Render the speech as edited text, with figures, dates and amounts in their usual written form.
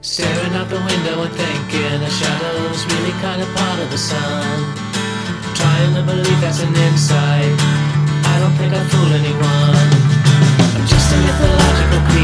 Staring out the window and thinking a shadow's really kind of part of the sun. Trying to believe that's an insight. I don't think I fool anyone. I'm just a mythological creature.